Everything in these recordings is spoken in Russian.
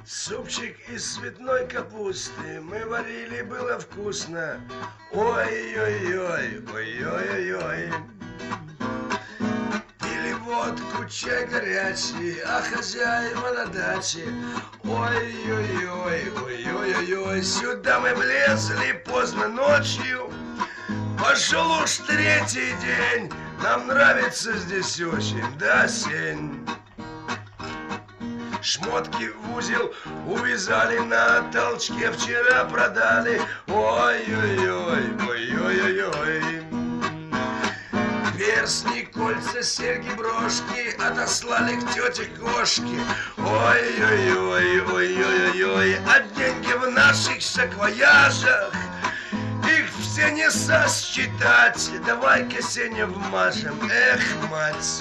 Супчик из цветной капусты мы варили, было вкусно. Ой-ой-ой, ой-ой-ой. Пили водку, чай горячий, а хозяева на даче. Ой-ой-ой, ой-ой-ой. Сюда мы влезли поздно ночью. Пошел уж третий день. Нам нравится здесь очень, да, Сень? Шмотки в узел увязали, на толчке вчера продали. Ой-ой-ой, ой-ой-ой. Перстни, кольца, серьги, брошки отослали к тете кошке. Ой-ой-ой, ой-ой-ой. А деньги в наших саквояжах, их все не сосчитать. Давай-ка, Сеня, вмажем, эх, мать.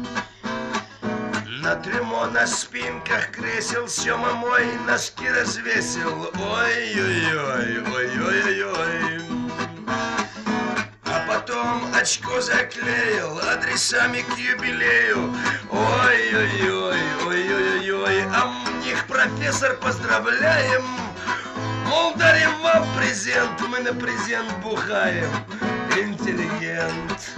На трюмо, на спинках кресел Сёма мой носки развесил. Ой-ой-ой, ой-ой-ой. А потом очко заклеил адресами к юбилею. Ой-ой-ой, ой-ой-ой. А них профессор поздравляем. Мол, дарим вам презент, мы на презент бухаем. Интеллигент.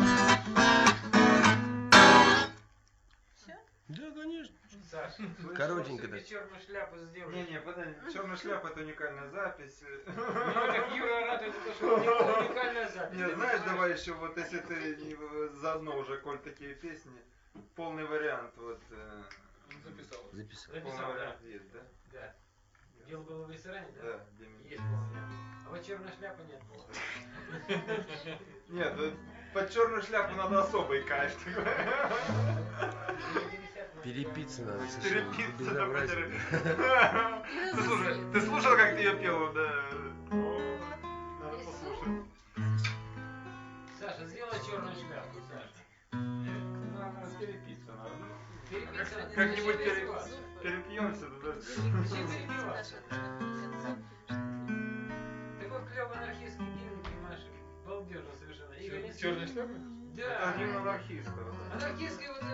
Да, конечно. Саша, Коротенько, да. черную шляпу сделали. Не, подожди, черная шляпа это уникальная запись. Ну так Юра радует, что уникальная запись. Не, знаешь, давай еще вот если ты заодно уже, коль такие песни, полный вариант вот. Записал. Записал. Полный Записал, да. вариант есть, да? Да. Дело было в ресторане, да? Да, для меня. Есть полный. А вот черная шляпа нет было. Нет, под черную шляпу надо особый кайф. Перепиться надо совершенно. Перепиться, Безобразие. Ты слушал, как ты ее пела, да? Надо послушать. Саша, сделай черную шляпу, Саша. Надо перепиться надо. Перепиться, Как-нибудь зачем перепиваться? перепьемся, да? Зачем перепиваться? Такой клевый анархистский гимн, понимаешь, балдежно совершенно. Игорь, Черная шляпа? Да. Это гимн анархистов. Анархистский вот